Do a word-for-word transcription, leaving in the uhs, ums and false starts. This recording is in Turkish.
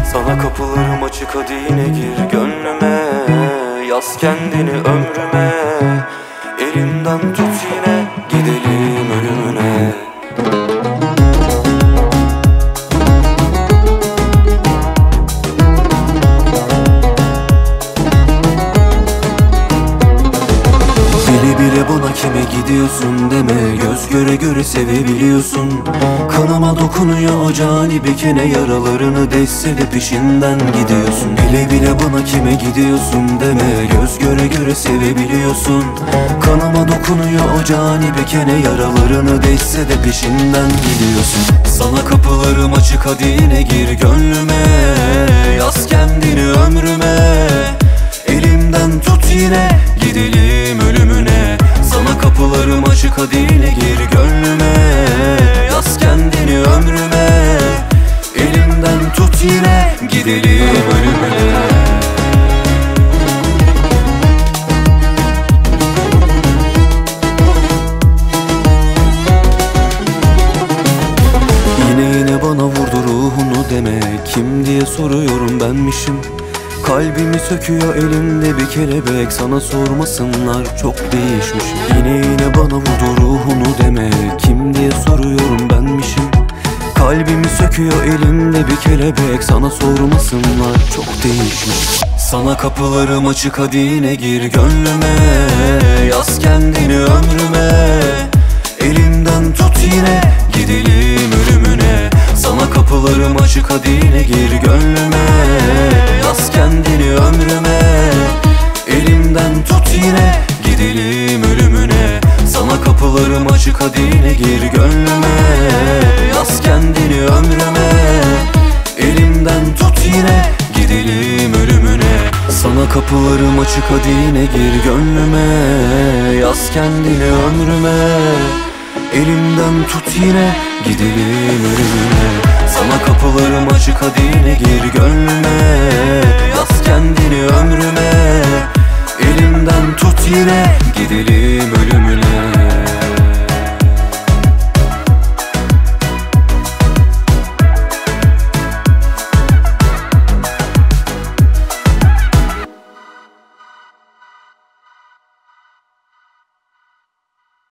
Sana kapılarım açık, hadi yine gir gönlüme. Yaz kendini ömrüme. Elimden tut yine, gidelim ölümüne. Bile bile bana kime gidiyorsun deme, göz göre göre sevebiliyorsun. Kanıma dokunuyor o cani bikene, yaralarını deşse de peşinden gidiyorsun. Bile bile bana kime gidiyorsun deme, göz göre göre sevebiliyorsun. Kanıma dokunuyor o cani bikene, yaralarını deşse de peşinden gidiyorsun. Sana kapılarım açık, hadi yine gir gönlüme. Yaz kendini ömrüme. Elimden tut yine, gidelim ölümüne. Sana kapılarım açık, hadi yine gir gönlüme. Yaz kendini ömrüme. Elimden tut yine, gidelim ölümüne. Yine yine bana vurdu ruhunu deme, kim diye soruyorum benmişim. Kalbimi söküyor elimde bir kelebek, sana sormasınlar çok değişmiş. Yine yine bana vurdu ruhunu deme, kim diye soruyorum benmişim. Kalbimi söküyor elimde bir kelebek, sana sormasınlar çok değişmiş. Sana kapılarım açık, hadi yine gir gönlüme. Yaz kendini ömrüme. Elimden tut yine, gidelim ölümüne. Sana kapılarım açık, hadi yine gir gönlüme. Yaz kendini ömrüme. Elimden tut yine, gidelim ölümüne. Sana kapılarım açık, hadi yine gir gönlüme. Yaz kendini ömrüme. Elimden tut yine, gidelim ölümüne. Sana kapılarım açık, hadi yine gir gönlüme. Yaz kendini ömrüme. Elimden tut yine, gidelim ölümüne. Sana kapılarım açık, hadi yine gir gönlüme.